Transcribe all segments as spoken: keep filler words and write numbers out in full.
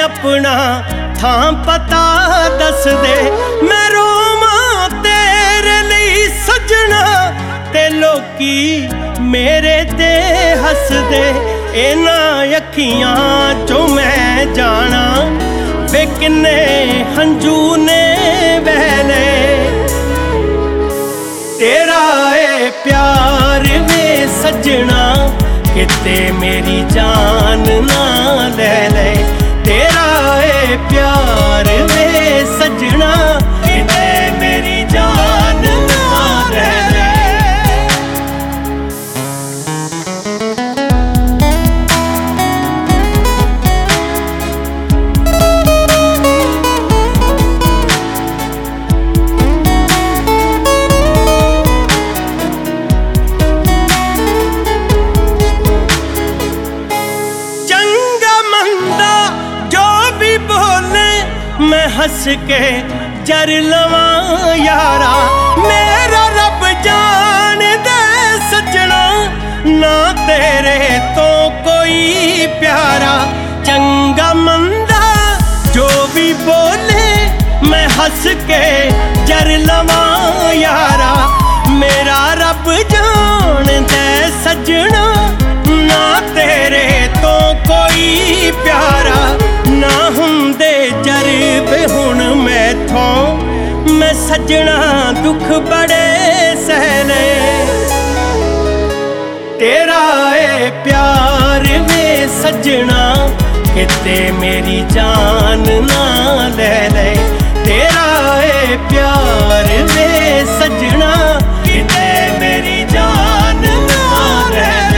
अपना थां पता दस दे। मैं रोवां तेरे लिए सजना ते लोकी मेरे ते हस दे। इन्हां अखियां चों मैं जाना वे किन्ने हंजू ने बहने। तेरा ए प्यार वे सजना किते मेरी जान ना ले ले। तेरा ए प्यार वे सजना किते मेरी जान ना ले ले। मैं हंस के जर लवां यारा। मेरा रब जान दे सजना ना तेरे तो कोई प्यारा। चंगा मंदा जो भी बोले मैं हंस के जर लवां यारा। मेरा रब जान दे सजना ना तेरे तो कोई प्यारा। ना हुंदे जरबे हुण मैथों मैं सजना दुख बड़े सहने। तेरा ए प्यार वे सजना किते मेरी जान ना ले ले। तेरा ए प्यार वे सजना किते मेरी जान ना ले ले।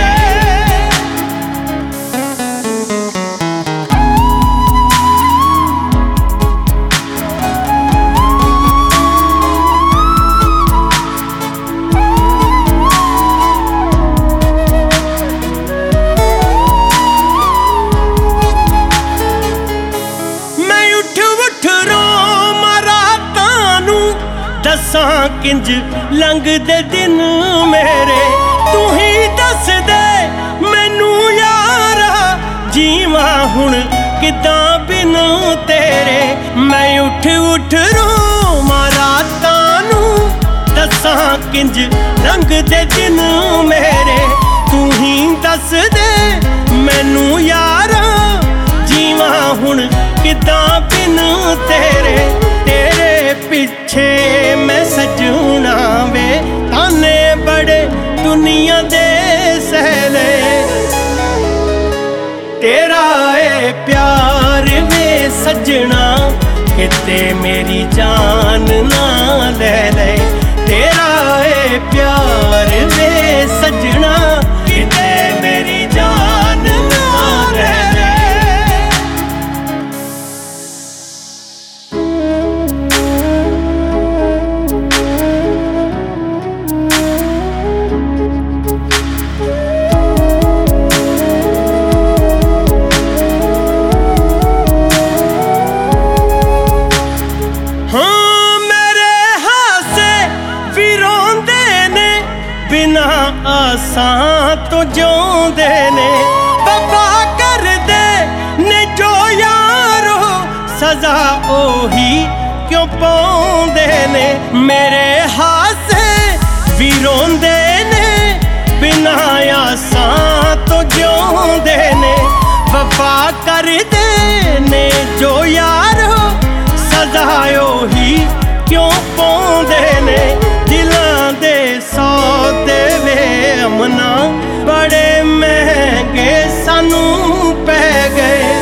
दसां किंज लंघदे दिन मेरे तू ही दस दे मैनू यारा। जीवां हुण किदां बिन तेरे। मैं उठ उठ रोवां रातां नू दसां किंज लंघदे दिन मेरे तू ही दस दे मैनू यारा। जीवां हुण किदां बिन तेरे। तेरे पिछे मैं सजना वे ताने बड़े दुनिया दे सहले। तेरा ए प्यार वे सजना किते मेरी जान ना ले ले। तेरा ए प्यार वे सजना किते मेरी जान ना ले ले। बिना आसां तो जिउंदे ने वफा कर दे ने जो यारो। सजा ओही क्यों पाउंदे ने मेरे हासे भी रोंदे ने। बिना आसां तो जिउंदे ने वफा कर दे ने जो यारो। सजा ओही क्यों पाउंदे ने। दिलां दे सौदे वे अमना बड़े महंगे सानू पै गए।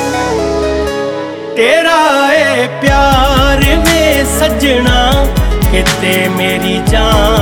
तेरा ए प्यार वे सजना किते मेरी जान